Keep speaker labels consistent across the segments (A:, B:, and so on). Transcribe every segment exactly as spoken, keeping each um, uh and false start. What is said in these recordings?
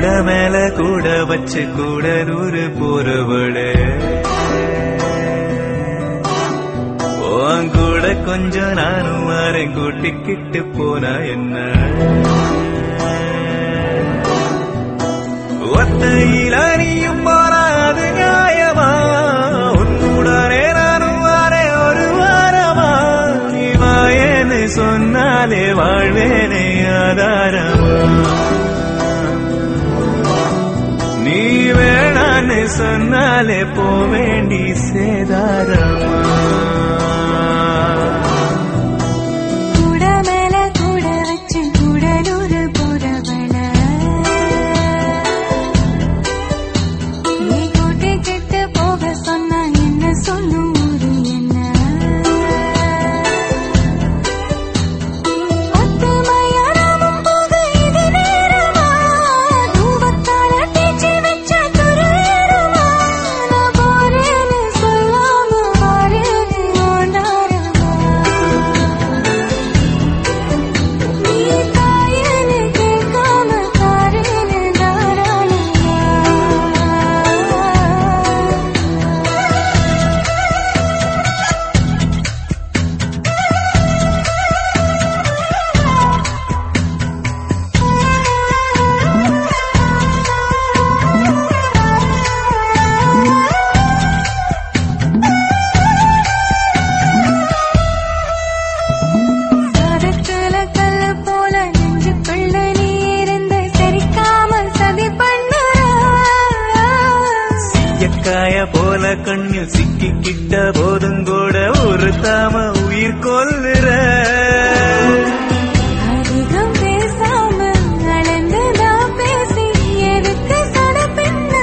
A: கூட மேல கூட வச்சு கூடலூர் போறவளே கூட கொஞ்சம் நானும் வாரேன் கூட்டிக்கிட்டு போனா என்ன ஒத்தையில நீயும் போனா அது நியாயமா உன்னுடனே நானும் வாரேன் ஒரு வாரமா நீ வாயேன்னு சொன்னாலே வாழ்வேனே ஆதாரமா நீ வேணான்னு சொன்னாலே போவேண்டி சேதாரமா போல கண்ணில் சிக்கிக்கிட்ட போதும் கூட ஒரு தாம உயிர் கொல்லுற
B: அதிகம் பேசாம அளந்துதான் பேசி எதுக்கு சடப்பின்ன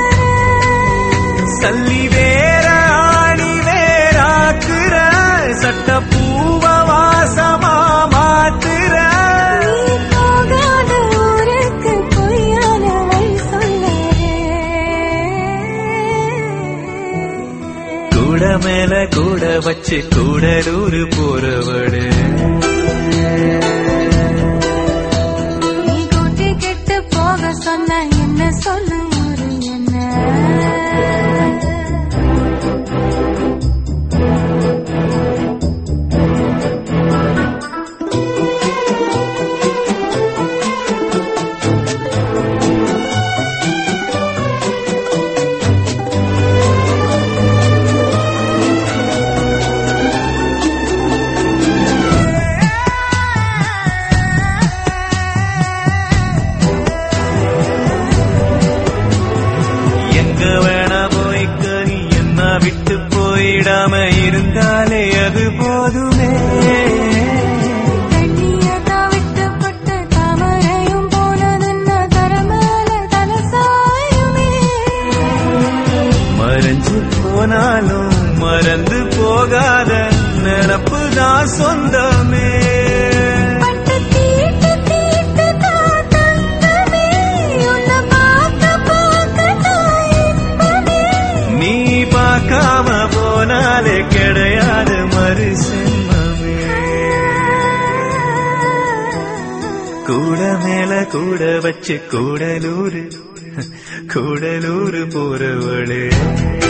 A: சல்லி வேற ஆணி வேறாக்குற சட்ட பூவ வாசமா மாத்துற கூட மேல கூட வச்சு கூடலூர் போறவளே
B: நீ கூட்டி கெட்டு போக சொன்ன என்ன சொல்லு ஒரு என்ன
A: விட்டு போயிடாம இருந்தாலே அது போதுமே
B: தண்ணியதா விட்டு பட்டு தாமரையும் போனதுன்னா தரமேல தலசாயுமே
A: மறைஞ்சு போனாலும் மறந்து போகாத நினப்புதான் சொந்தமே பார்க்காம போனாலே கிடையாது மறு சென்மமே கூட மேல கூட வச்சு கூடலூர் கூடலூர் போறவளே